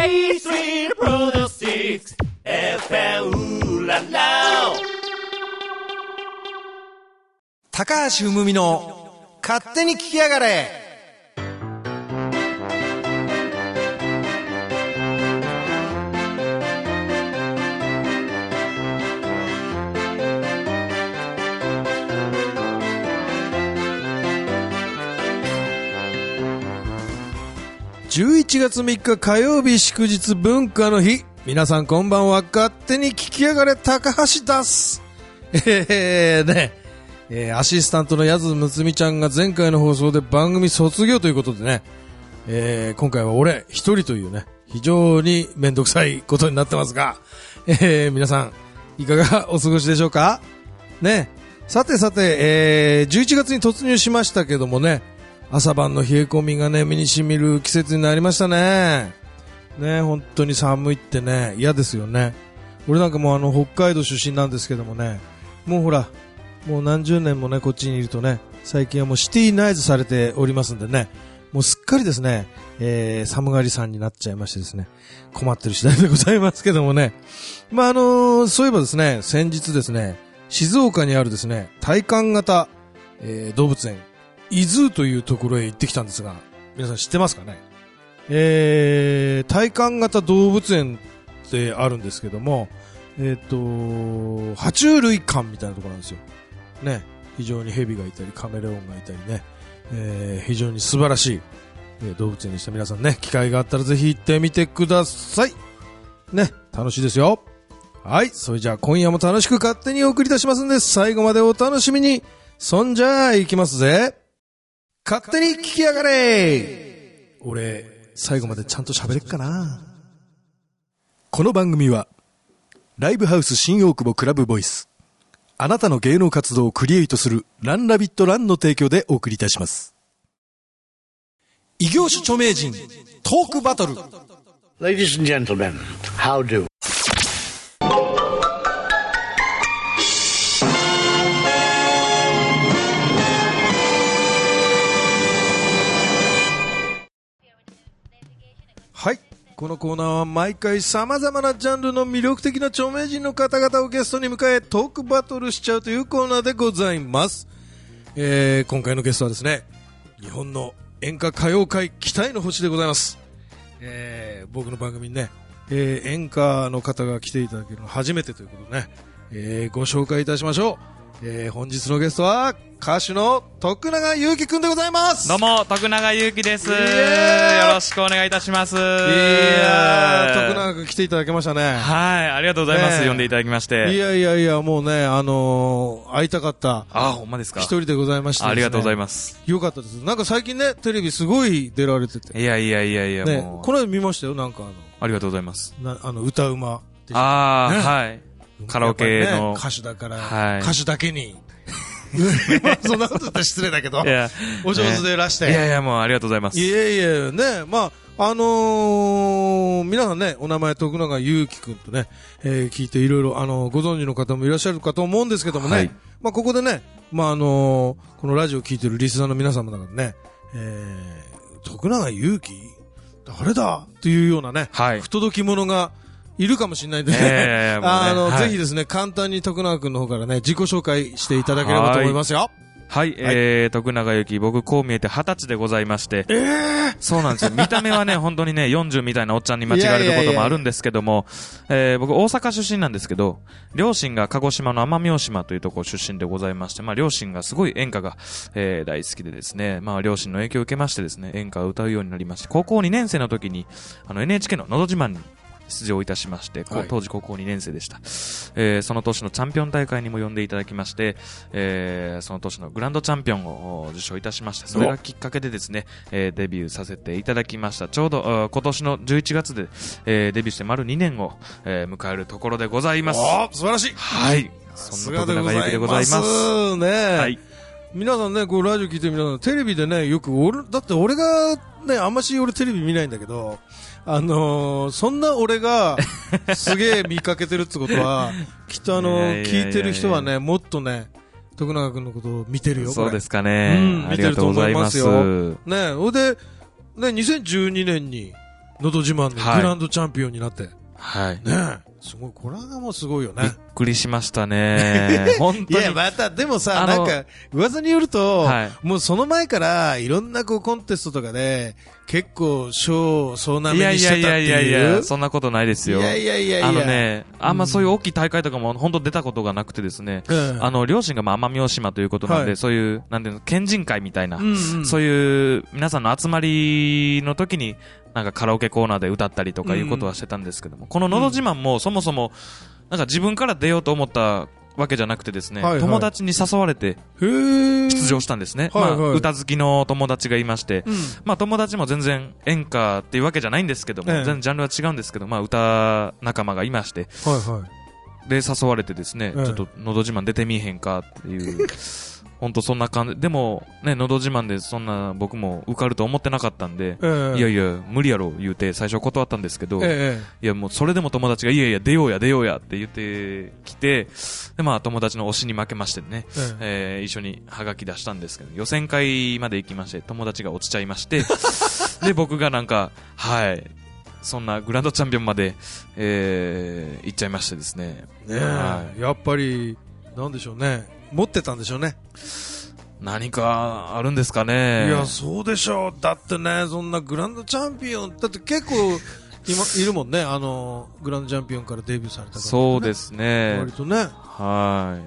Street Brother 6 FM ララ高橋うむみの勝手に聞きやがれ。11月3日火曜日祝日文化の日。皆さんこんばんは。勝手に聞きやがれ高橋です。アシスタントのやずむつみちゃんが前回の放送で番組卒業ということでね、今回は俺一人というね、非常にめんどくさいことになってますが、皆さんいかがお過ごしでしょうかね。さて、11月に突入しましたけどもね、朝晩の冷え込みがね、身に染みる季節になりましたね。ね、本当に寒いってね、嫌ですよね。俺なんかも北海道出身なんですけどもね、もうほら、もう何十年もね、こっちにいるとね、最近はもうシティナイズされておりますんでね、もうすっかりですね、寒がりさんになっちゃいましてですね、困ってる次第でございますけどもね。まあそういえばですね、先日ですね、静岡にあるですね、体感型、動物園、伊豆というところへ行ってきたんですが、皆さん知ってますかね。体感型動物園ってあるんですけども、爬虫類館みたいなところなんですよ。ね、非常にヘビがいたりカメレオンがいたりね、非常に素晴らしい、動物園にして皆さんね、機会があったらぜひ行ってみてください。ね、楽しいですよ。はい、それじゃあ今夜も楽しく勝手にお送りいたしますんで、最後までお楽しみに。そんじゃあ行きますぜ。勝手に聞きやがれ。俺最後までちゃんと喋れっかな。この番組はライブハウス新大久保クラブボイス、あなたの芸能活動をクリエイトするランラビットランの提供でお送りいたします。異業種著名人トークバトル。 Ladies and gentlemen, how do? はい、このコーナーは毎回様々なジャンルの魅力的な著名人の方々をゲストに迎えトークバトルしちゃうというコーナーでございます。今回のゲストはですね、日本の演歌歌謡界期待の星でございます。僕の番組にね、演歌の方が来ていただけるの初めてということでね、ご紹介いたしましょう。本日のゲストは歌手の徳永ゆうきくんでございます。 どうも徳永ゆうきです。よろしくお願いいたします。いやー、徳永くん来ていただきましたね。 はい、ありがとうございます。呼んでいただきまして。 いやもうね、会いたかった。 あ、ほんまですか。 一人でございまして、ね、 ありがとうございます。 よかったです。なんか最近ね、テレビすごい出られてて。 いや、 ね、 もうこの間見ましたよ。なんかありがとうございます。 歌うま、ね、 はい。カラオケの、 ね、歌手だから、 はい、 歌手だけにそんなこと言ったら失礼だけど、 いやお上手でいらして、 いやもうありがとうございます。 いやね、まあ皆さんね、お名前徳永ゆうきくんとね、聞いていろいろご存知の方もいらっしゃるかと思うんですけどもね、はい、まあここでね、まあこのラジオ聞いてるリスナーの皆様だからね、徳永ゆうき誰だっていうようなね、はい、不届き者がいるかもしれないんでね、ぜひですね、簡単に徳永くんの方からね、自己紹介していただければと思いますよ。 はい、徳永ゆき、僕こう見えて20歳でございまして、そうなんですよ。見た目はね、本当にね、40みたいなおっちゃんに間違われることもあるんですけども、僕大阪出身なんですけど、両親が鹿児島の奄美大島というところ出身でございまして、まあ両親がすごい演歌が、大好きでですね、まあ両親の影響を受けましてですね、演歌を歌うようになりまして、高校2年生の時に、NHK ののど自慢に出場いたしまして、はい、当時高校2年生でした。その年のチャンピオン大会にも呼んでいただきまして、その年のグランドチャンピオンを受賞いたしまして、それがきっかけでですね、デビューさせていただきました。ちょうど今年の11月で、デビューして丸2年を、迎えるところでございます。 素晴らしい。 はい。そんな徳永ゆきでございますね。 はい。 皆さんね、こうラジオ聞いて皆さんテレビでね、よくだって俺がね、あんまし俺テレビ見ないんだけど、そんな俺がすげえ見かけてるってことはきっと聞いてる人はね、もっとね、徳永君のことを見てるよ。 そうですかね。 見てると思いますよ。ね、ほいで、ね、2012年に、 のど自慢のグランドチャンピオンになって。 はい。 ねえ。すごい、これがもうすごいよね。 びっくりしましたね。本当に。 いや、また、でもさ、なんか、噂によると、 はい、 もうその前から、いろんなこうコンテストとかで、結構、賞、総なめにしてたっていう。 いや、そんなことないですよ。 いや。 あんまそういう大きい大会とかも本当出たことがなくてですね、両親が奄美大島ということなんで、そういう、なんていうの、県人会みたいな、そういう皆さんの集まりの時に、なんかカラオケコーナーで歌ったりとかいうことはしてたんですけども、こののど自慢もそもそも、なんか自分から出ようと思ったわけじゃなくてですね、友達に誘われて出場したんですね。歌好きの友達がいまして、友達も全然演歌っていうわけじゃないんですけども、全然ジャンルは違うんですけど、歌仲間がいまして、で誘われてですね、ちょっとのど自慢出てみえへんかっていう。本当そんな感じ。でも、ね、のど自慢でそんな僕も受かると思ってなかったんで、いや、無理やろ言うて最初断ったんですけど、いやもうそれでも友達がいや、出ようやって言ってきて、で友達の推しに負けましてね、一緒にハガキ出したんですけど、予選会まで行きまして、友達が落ちちゃいまして、で、僕がなんか、そんなグランドチャンピオンまで、行っちゃいましてですね。 やっぱり、なんでしょうね。持ってたんでしょうね。 何かあるんですかね。 いや、そうでしょう。だってね、そんなグランドチャンピオン、だって結構いるもんね。グランドチャンピオンからデビューされた方、ね。 そうですね。 割とね。 はい。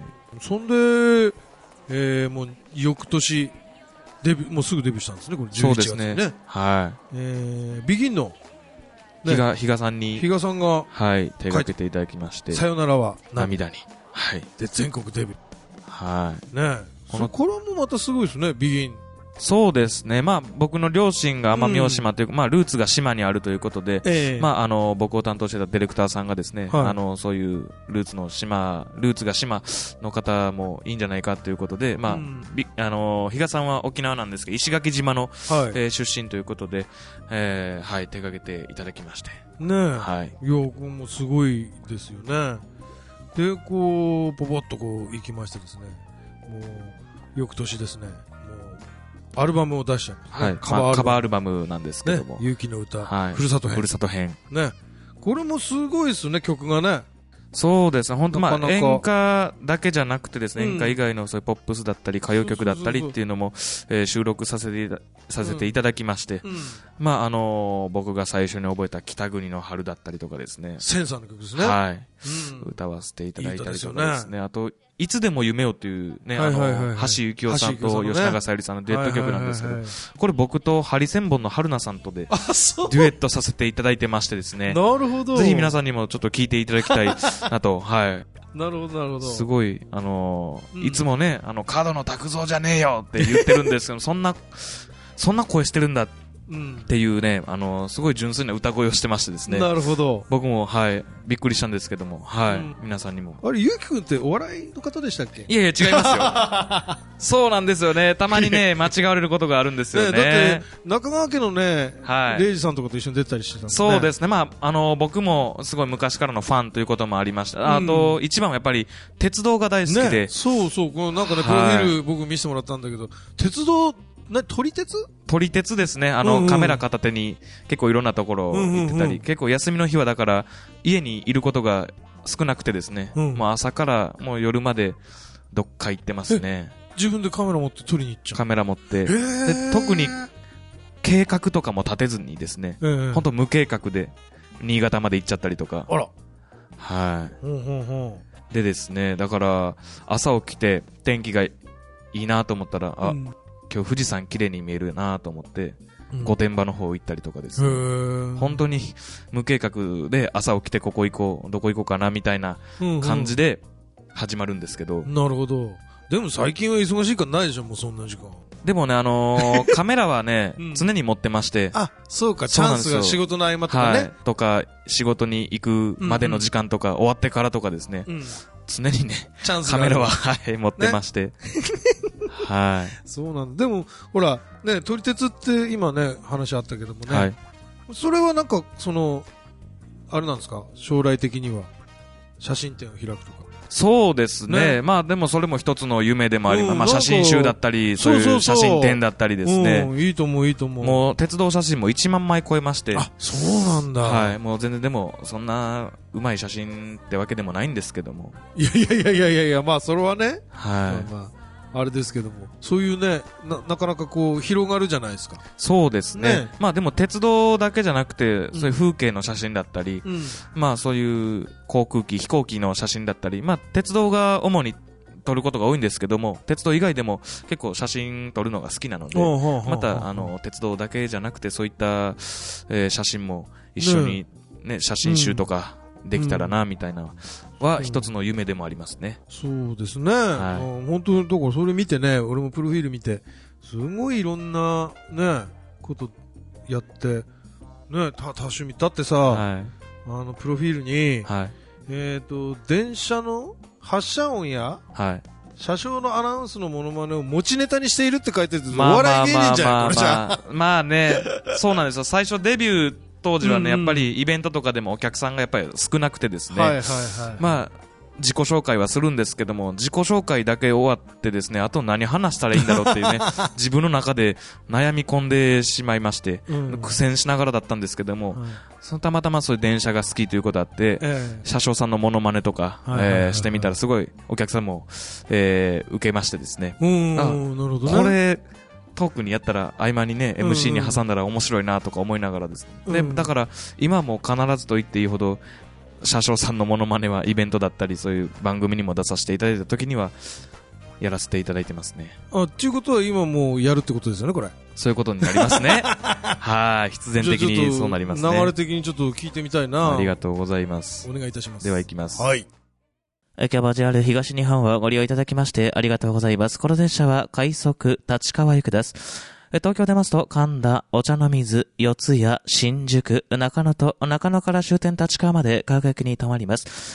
そんで、もう翌年もうすぐデビューしたんですね。これ11月にね。そうですね。 はい。 ビギンの比嘉さんに比嘉さんが手掛けていただきまして、 さよならは涙に。 で全国デビュー。ねえ。これもまたすごいですね、ビギン。 そうですね。僕の両親が奄美大島というか、ルーツが島にあるということで、僕を担当してたディレクターさんがですね、そういうルーツが島の方もいいんじゃないかということで、比嘉さんは沖縄なんですけど、石垣島の、出身ということで、手掛けていただきまして。 ねえ。いや、これもすごいですよね。で、ポポッと行きましてですね、もう、翌年ですね、もう、アルバムを出しちゃうんですね。 カバーアルバムなんですけども。 勇気の歌、ふるさと編。ね。これもすごいですよね、曲がね。 そうですね、本当演歌だけじゃなくてですね、演歌以外のそういうポップスだったり、歌謡曲だったりっていうのも、収録させていただきまして、僕が最初に覚えた北国の春だったりとかですね。 センサーの曲ですね。 歌わせていただいたりとかですね。あと、いつでも夢をというね、橋幸夫さんと吉永小百合さんのデュエット曲なんですけど、これ僕とハリセンボンの春菜さんとで、デュエットさせていただいてましてですね。 なるほど。 ぜひ皆さんにもちょっと聞いていただきたいなと、 なるほど。 すごい、いつもね、角野卓造じゃねえよって言ってるんですけど、そんな声してるんだっていうね、すごい純粋な歌声をしてましてですね。 なるほど。 僕も、びっくりしたんですけども、皆さんにも。 あれ、ゆうきくんってお笑いの方でしたっけ？ いや、違いますよ。そうなんですよね。たまにね、間違われることがあるんですよね。 だって、中川家のね、レイジさんとかと一緒に出たりしてたんですね。 そうですね。僕もすごい昔からのファンということもありました。あと、一番はやっぱり、鉄道が大好きで。 そう、なんかね、プロフィール僕見せてもらったんだけど、鉄道、撮り鉄ですね。カメラ片手に結構いろんなところ行ってたり、結構休みの日はだから家にいることが少なくてですね、もう朝からもう夜までどっか行ってますね。 自分でカメラ持って撮りに行っちゃう？ カメラ持って。で、特に計画とかも立てずにですね、ほんと無計画で新潟まで行っちゃったりとか。でですね、だから朝起きて天気がいいなと思ったら、今日富士山綺麗に見えるなと思って、御殿場の方行ったりとかですね。本当に無計画で朝起きてどこ行こうかなみたいな感じで始まるんですけど。 なるほど。でも最近は忙しいからないでしょ、もうそんな時間。 でもね、カメラはね、常に持ってまして。 そうか、チャンスが仕事の合間とかね。 とか、仕事に行くまでの時間とか、終わってからとかですね。常にね、カメラは、持ってまして。 そうなんだ。でも、ほら、ね、撮り鉄って今ね、話あったけどもね。それはなんか、あれなんですか、将来的には、写真展を開くとか。 そうですね。 ねまあでもそれも一つの夢でもあります。まあうんなんか写真集だったり、そういう写真展だったりですね。 いいと思う、いいと思う。 もう鉄道写真も1万枚超えまして。 あ、そうなんだ。 はい。もう全然でも、そんな、うまい写真ってわけでもないんですけども。 いやいやいやいやいやいや、まあそれはね。 はい。 まあ、あれですけども。そういうね、なかなかこう、広がるじゃないですか。 そうですね。 ねまあでも鉄道だけじゃなくて、そういう風景の写真だったり、まあそういう航空機、飛行機の写真だったり、まあ鉄道が主に撮ることが多いんですけども、鉄道以外でも結構写真撮るのが好きなので、また鉄道だけじゃなくてそういった、写真も一緒にね、写真集とかできたらなみたいなは一つの夢でもありますね。 そうですね。本当にだからそれ見てね、俺もプロフィール見て、すごいいろんなねことやってね、多趣味だってさ、プロフィールに、電車の発車音や、車掌のアナウンスのモノマネを持ちネタにしているって書いてるお笑い芸人じゃん、これじゃん。 まあね、そうなんですよ。最初デビュー当時はね、やっぱりイベントとかでもお客さんがやっぱり少なくてですね。まあ、自己紹介はするんですけども、自己紹介だけ終わってですね、あと何話したらいいんだろうっていうね、自分の中で悩み込んでしまいまして、苦戦しながらだったんですけども、たまたまそういう電車が好きということあって、車掌さんのモノマネとかしてみたらすごいお客さんも受けましてですね。 なるほどね。 これトークにやったら合間にね MC に挟んだら面白いなとか思いながらですね。でだから今も必ずと言っていいほど車掌さんのモノマネはイベントだったりそういう番組にも出させていただいた時にはやらせていただいてますね。 っていうことは今もうやるってことですよね、これ。 そういうことになりますね。はい、必然的にそうなりますね。 流れ的にちょっと聞いてみたいな。 ありがとうございます。 お願いいたします。 では行きます。 はい。 キャバ JR 東日本をご利用いただきましてありがとうございます。この電車は快速立川行きです。東京出ますと神田、お茶の水、四谷、新宿、中野と中野から終点立川まで各駅に停まります。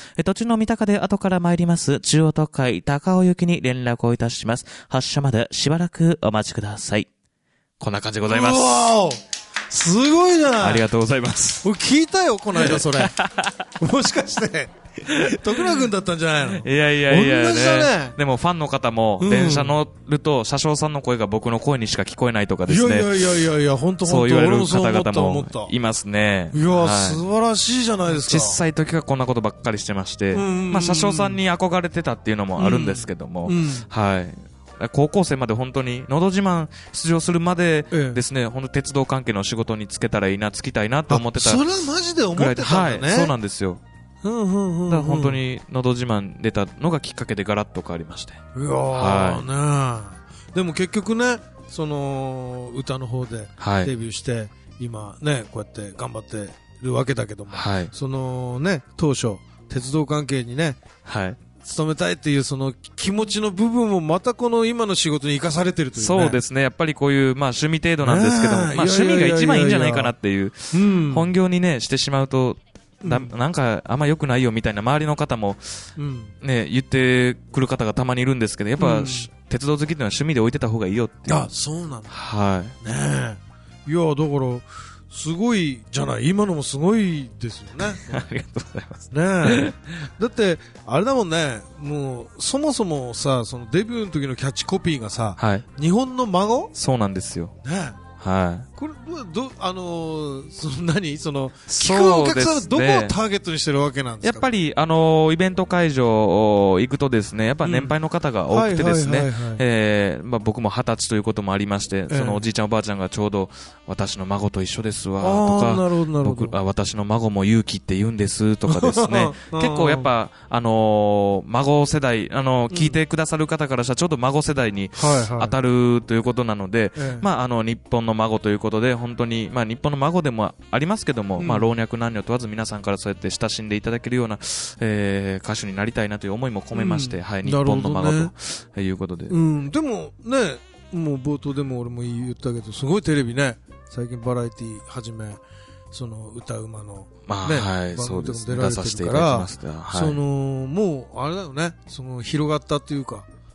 途中の三鷹で後から参ります中央特快高尾行きに連絡をいたします。発車までしばらくお待ちください。 こんな感じでございます。 すごいじゃない。 ありがとうございます。 俺聞いたよ、この間それ。もしかして徳永君だったんじゃないの？ いやいやいや、 同じだね。 でもファンの方も電車乗ると車掌さんの声が僕の声にしか聞こえないとかですね。 いや本当そう言われる方々もいますね。 いや、素晴らしいじゃないですか。 小さい時からこんなことばっかりしてまして、まあ車掌さんに憧れてたっていうのもあるんですけども、はい。高校生まで本当にのど自慢出場するまでですね、本当鉄道関係の仕事に就けたらいいな、就きたいなと思ってた。 それはマジで思ってたんだね。 はい、そうなんですよ。だから本当にのど自慢出たのがきっかけでガラッと変わりまして。 いやーね。でも結局ね、その歌の方でデビューして、今ねこうやって頑張ってるわけだけども、そのね当初鉄道関係にね。勤めたいっていうその気持ちの部分もまたこの今の仕事に生かされてるというね。 そうですね。やっぱりこういうまあ趣味程度なんですけども、まあ趣味が一番いいんじゃないかなっていう、本業にねしてしまうとなんかあんま良くないよみたいな周りの方もね言ってくる方がたまにいるんですけど、やっぱ鉄道好きっていうのは趣味で置いてた方がいいよっていう。 あ、そうなんだ。 はい。 ねえ。いやだからすごいじゃない。今のもすごいですよね。 ありがとうございます。 ねえ。だって、あれだもんね、もう、そもそもさ、そのデビューの時のキャッチコピーがさ、日本の孫？ そうなんですよ。 ねえ。 はい。 これ、何その、聞くお客さんはどこをターゲットにしてるわけなんですか？ やっぱり、イベント会場行くとですね、やっぱ年配の方が多くてですね、まあ僕も20歳ということもありまして、そのおじいちゃんおばあちゃんがちょうど、私の孫と一緒ですわ、とか、私の孫も勇気って言うんですとかですね、結構やっぱ、孫世代、聞いてくださる方からしたらちょうど孫世代に当たるということなので、まあ日本の孫ということで本当に、まあ、日本の孫でもありますけども、まあ、老若男女問わず皆さんからそうやって親しんでいただけるような、歌手になりたいなという思いも込めまして、はい、日本の孫ということで、 でもね、もう冒頭でも俺も言ったけどすごいテレビね、最近バラエティ始めその歌うまの、ね、 はい、 番組でも出られてるから、そのもうあれだよね、その広がったっていうか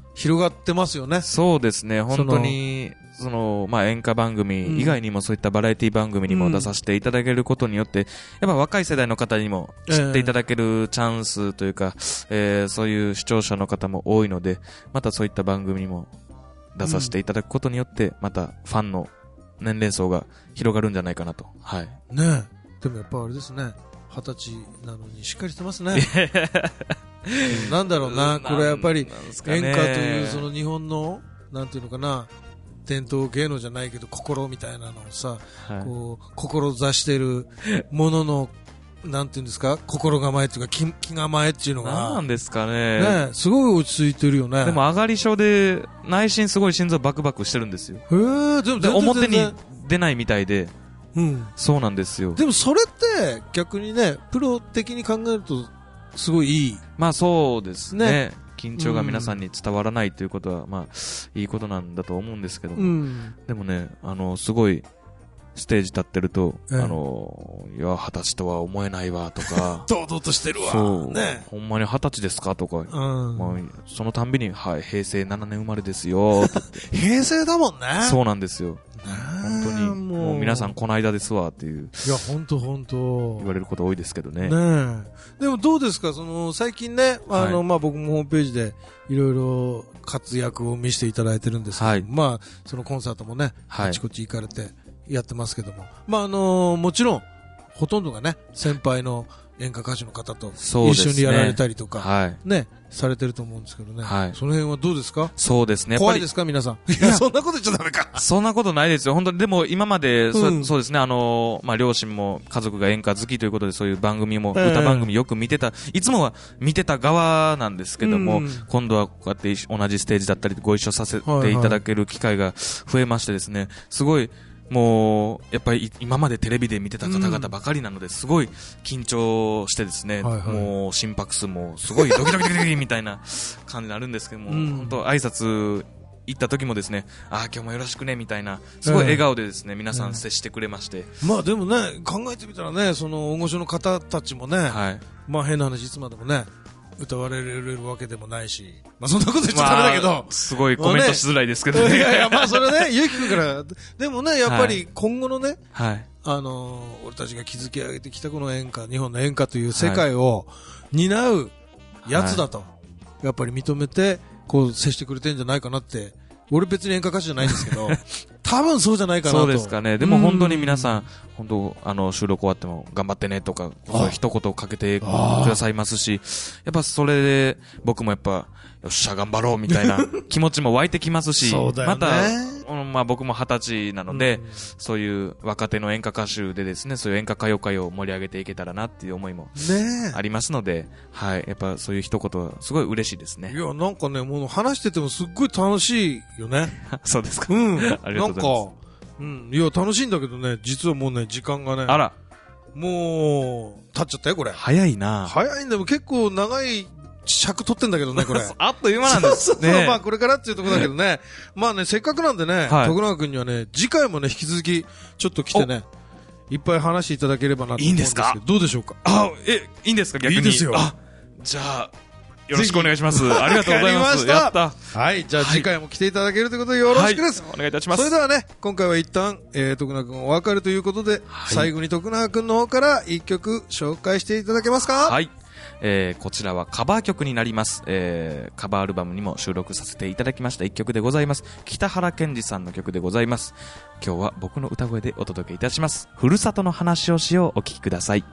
広がってますよね。 そうですね、本当に、演歌番組以外にもそういったバラエティ番組にも出させていただけることによって、やっぱ若い世代の方にも知っていただけるチャンスというか、そういう視聴者の方も多いので、またそういった番組にも出させていただくことによって、またファンの年齢層が広がるんじゃないかなと。はい。 ねえ。でもやっぱあれですね。20歳なのにしっかりしてますね。なんだろうな、これやっぱり演歌というその日本のなんていうのかな、伝統芸能じゃないけど心みたいなのをさ、 はい、 こう志しているもののなんていうんですか、心構えっていうか気構えっていうのがなんですかね。 ね、すごい落ち着いてるよね。 でも上がり症で内心すごい心臓バクバクしてるんですよ。 へえ、でも全然表に出ないみたいで。 うん、 そうなんですよ。 でもそれって逆にね、プロ的に考えるとすごいいい。 まあそうですね。緊張が皆さんに伝わらないということは、まあいいことなんだと思うんですけども、でもね、すごいステージ立ってると、いや、20歳とは思えないわとか、 堂々としてるわ。 そう、 ね、 ほんまに20歳ですかとか、まあ、そのたんびに、はい、平成7年生まれですよって平成だもんね。 そうなんですよ。本当にもう皆さんこの間ですわっていう、 いや本当言われること多いですけどね。 でもどうですか、最近ね、まあ僕もホームページでいろいろ活躍を見せていただいてるんですけど、はい、まあそのコンサートもね、あちこち行かれてやってますけども、まあもちろんほとんどがね先輩の演歌歌手の方と一緒にやられたりとか、ね、されてると思うんですけどね、その辺はどうですか。 そうですね。 怖いですか皆さん。いや、そんなこと言っちゃダメか。 そんなことないですよ。本当に、でも今まで、そうですね、まあ両親も家族が演歌好きということで、そういう番組も、歌番組よく見てた、いつもは見てた側なんですけども、今度はこうやって同じステージだったりご一緒させていただける機会が増えましてですね、すごい、もうやっぱり今までテレビで見てた方々ばかりなのですごい緊張してですね、もう心拍数もすごいドキドキドキドキみたいな感じになるんですけども、本当挨拶行った時もですね、今日もよろしくねみたいな、すごい笑顔でですね、皆さん接してくれまして、 まあでもね、考えてみたらね、その大御所の方たちもね、まあ変な話いつまでもね歌われるわけでもないし、まあそんなこと言っちゃダメだけど、 すごいコメントしづらいですけどね。 いやいや、まあそれね、ゆうきくんから、でもね、やっぱり今後のね、俺たちが築き上げてきたこの演歌、日本の演歌という世界を担うやつだと、やっぱり認めて、こう接してくれてんじゃないかなって、俺別に演歌歌手じゃないんですけど、多分そうじゃないかなと。 そうですかね。でも本当に皆さん、本当、収録終わっても頑張ってねとか、一言かけてくださいますし、やっぱそれで僕もやっぱ、よっしゃ頑張ろうみたいな気持ちも湧いてきますし、また、まあ僕も20歳なので、そういう若手の演歌歌手でですね、そういう演歌歌謡界を盛り上げていけたらなっていう思いもありますので、はい、やっぱそういう一言はすごい嬉しいですね。 いや、なんかね、もう話しててもすっごい楽しいよね。 そうですか。 ありがとうございます。 いや、楽しいんだけどね、実はもうね、時間がね、もう、経っちゃったよ、これ。 早いな。 早いんだよ、結構長い尺取ってんだけどね、これ。 あっという間なんですね。 そう、まあこれからっていうところだけどね。まあね、せっかくなんでね、徳永君にはね、次回もね、引き続き、ちょっと来てね、いっぱい話していただければなと思うんですけど。いいんですか？どうでしょうか？ いいんですか？逆に。 いいですよ。 じゃあ、よろしくお願いします。ありがとうございます。やった。 はい、じゃあ次回も来ていただけるということでよろしくです。 お願いいたします。 それではね、今回は一旦、徳永君お別れということで、最後に徳永君の方から一曲紹介していただけますか？ はい。こちらはカバー曲になります。カバーアルバムにも収録させていただきました一曲でございます。北原健二さんの曲でございます。今日は僕の歌声でお届けいたします。ふるさとの話をしよう。お聴きください。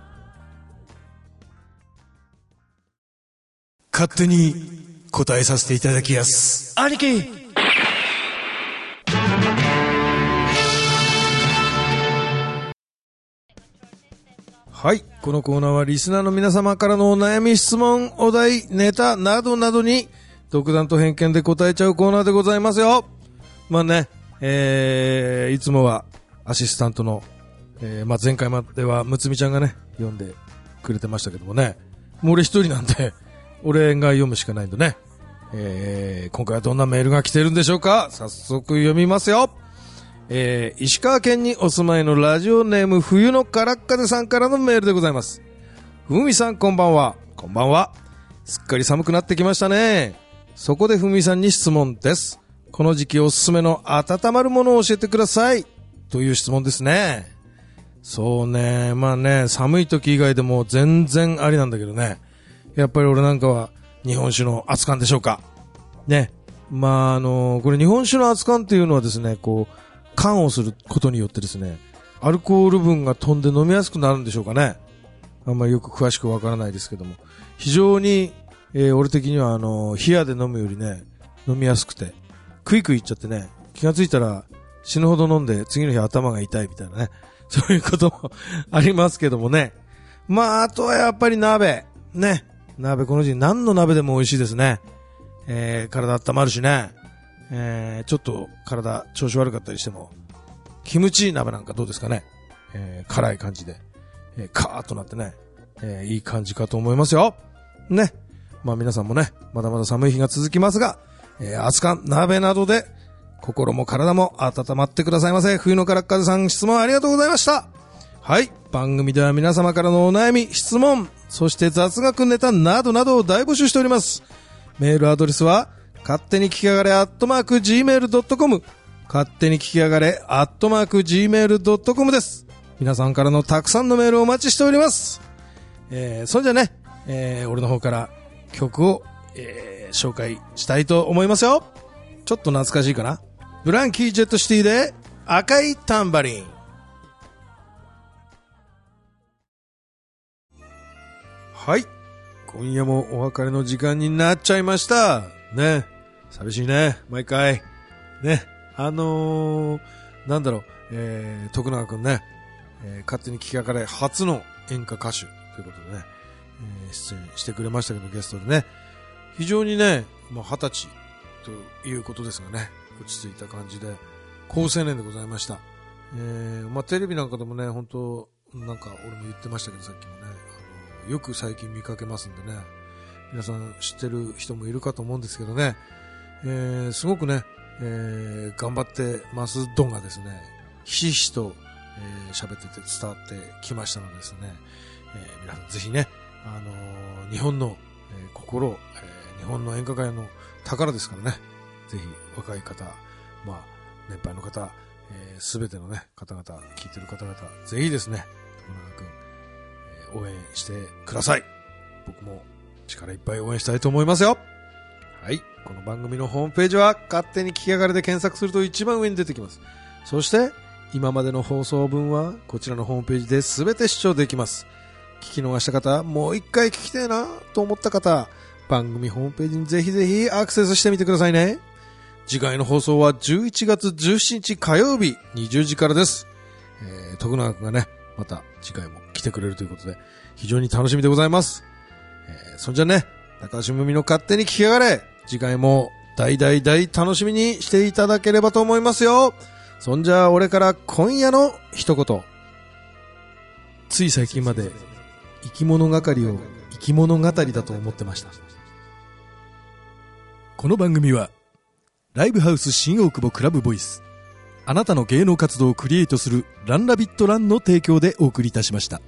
勝手に答えさせていただきやす。兄貴！はい。このコーナーはリスナーの皆様からのお悩み、質問、お題、ネタなどなどに独断と偏見で答えちゃうコーナーでございますよ。まあね、いつもはアシスタントの、まあ前回まではむつみちゃんがね、読んでくれてましたけどもね。もう俺一人なんで、俺が読むしかないんでね。今回はどんなメールが来てるんでしょうか？早速読みますよ。石川県にお住まいのラジオネーム冬のからっかでさんからのメールでございます。ふみさんこんばんは。こんばんは。すっかり寒くなってきましたね。 そこでふみさんに質問です。この時期おすすめの温まるものを教えてください。という質問ですね。そうね、まあね、寒い時以外でも全然ありなんだけどね。やっぱり俺なんかは日本酒の熱燗でしょうか。ね。まあこれ日本酒の熱燗っていうのはですね、こう、燗をすることによってですね、アルコール分が飛んで飲みやすくなるんでしょうかね。あんまりよく詳しくわからないですけども。非常に、俺的には冷やで飲むよりね、飲みやすくて、クイクイいっちゃってね、気がついたら死ぬほど飲んで次の日頭が痛いみたいなね。そういうこともありますけどもね。まあ、あとはやっぱり鍋。ね。鍋、この時期何の鍋でも美味しいですね。体温まるしね。ちょっと体調子悪かったりしても、キムチ鍋なんかどうですかね。辛い感じで、カーッとなってね、いい感じかと思いますよ。ね。まあ皆さんもね、まだまだ寒い日が続きますが、熱燗、鍋などで、心も体も温まってくださいませ。冬のからっ風さん、質問ありがとうございました。はい。番組では皆様からのお悩み、質問、そして雑学ネタなどなどを大募集しております。メールアドレスは、勝手に聞きやがれ@gmail.com、勝手に聞きやがれ@gmail.com です。皆さんからのたくさんのメールをお待ちしております。それじゃね、俺の方から曲を、紹介したいと思いますよ。ちょっと懐かしいかな。ブランキー・ジェット・シティで赤いタンバリン。はい。今夜もお別れの時間になっちゃいました。ね。寂しいね。毎回。ね。なんだろう、徳永くんね、勝手に聞きやがれ初の演歌歌手ということでね、出演してくれましたけど、ゲストでね。非常にね、まあ、20歳ということですがね、落ち着いた感じで、高青年でございました。まあ、テレビなんかでもね、本当なんか俺も言ってましたけど、さっきもね、よく最近見かけますんでね、皆さん知ってる人もいるかと思うんですけどね、すごくね、頑張ってます度がですね、ひしひしと喋ってて伝わってきましたのでですね、皆さんぜひね、日本の、心を、日本の演歌界の宝ですからね、ぜひ若い方、まあ年配の方、すべてのね方々、聞いてる方々、ぜひですね、徳永君、応援してください。僕も力いっぱい応援したいと思いますよ。はい。この番組のホームページは勝手に聞きやがれで検索すると一番上に出てきます。そして今までの放送分はこちらのホームページで全て視聴できます。聞き逃した方、もう一回聞きたいなと思った方、番組ホームページにぜひぜひアクセスしてみてくださいね。次回の放送は11月17日火曜日20時からです。徳永くんがね、また次回も来てくれるということで非常に楽しみでございます。そんじゃね、高橋むみの勝手に聞きやがれ、次回も大楽しみにしていただければと思いますよ。そんじゃ俺から今夜の一言。つい最近まで生き物係を生き物語だと思ってました。この番組はライブハウス新大久保クラブボイス、あなたの芸能活動をクリエイトするランラビットランの提供でお送りいたしました。